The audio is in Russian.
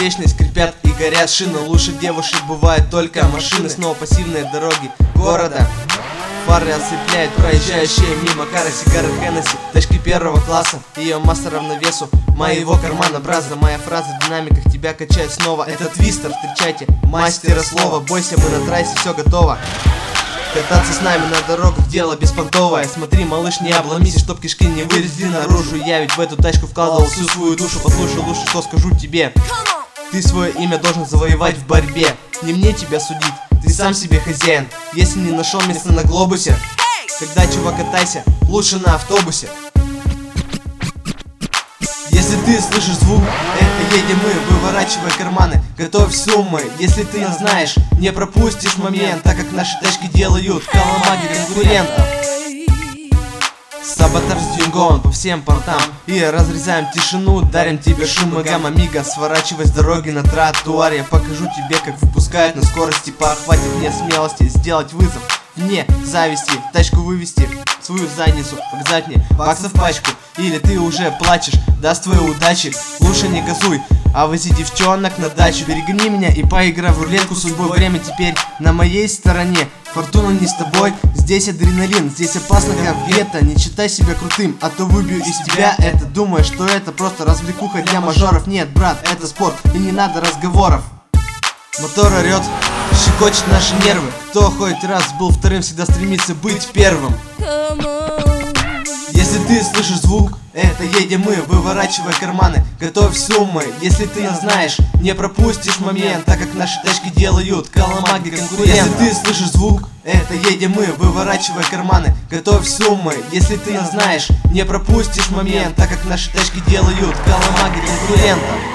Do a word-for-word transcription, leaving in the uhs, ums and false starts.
бесконечные скрипят и горят шины. Лучше девушек бывают только машины. Снова пассивные дороги города. Фары ослепляют проезжающие мимо кары, сигары Хеннесси, тачки первого класса. Ее масса равновесу моего кармана браза. Моя фраза в динамиках тебя качает снова. Это твистер, встречайте мастера слова. Бойся, мы на трассе, все готово. Кататься с нами на дорогах дело беспонтовое. Смотри, малыш, не обломись, чтоб кишки не вылезли наружу. Я ведь в эту тачку вкладывал всю свою душу. Послушай лучше, что скажу тебе. Ты свое имя должен завоевать в борьбе. Не мне тебя судить, ты сам себе хозяин. Если не нашел места на глобусе, тогда, чувак, катайся лучше на автобусе. Если ты слышишь звук, это едем мы, выворачивай карманы, готовь суммы. Если ты не знаешь, не пропустишь момент, так как наши тачки делают коломаги конкурентов. Саботаж с Дюнгон по всем портам и разрезаем тишину, дарим тебе шум и гамма мига. Сворачивай с дороги на тротуар, я покажу тебе, как выпускают на скорости пар. Хватит мне смелости сделать вызов вне зависти, тачку вывести, свою задницу показать мне баксов пачку. Или ты уже плачешь, даст твоей удачи. Лучше не газуй, а вози девчонок на дачу. Перегони меня и поиграй в рулетку судьбой. Время теперь на моей стороне, фортуна не с тобой. Здесь адреналин, здесь опасно как в гетто. Не считай себя крутым, а то выбью из тебя это. Думаешь, что это просто развлекуха для мажоров. Нет, брат, это спорт и не надо разговоров. Мотор орет, щекочет наши нервы. Кто хоть раз был вторым, всегда стремится быть первым. Если ты слышишь звук, это едем мы, выворачивай карманы, готовь суммы. Если ты не знаешь, не пропустишь момент, так как наши тачки делают коломаги конкурентов. Если ты слышишь звук, это едем мы, выворачивай карманы, готовь суммы. Если ты не знаешь, не пропустишь момент, так как наши тачки делают коломаги конкурентов.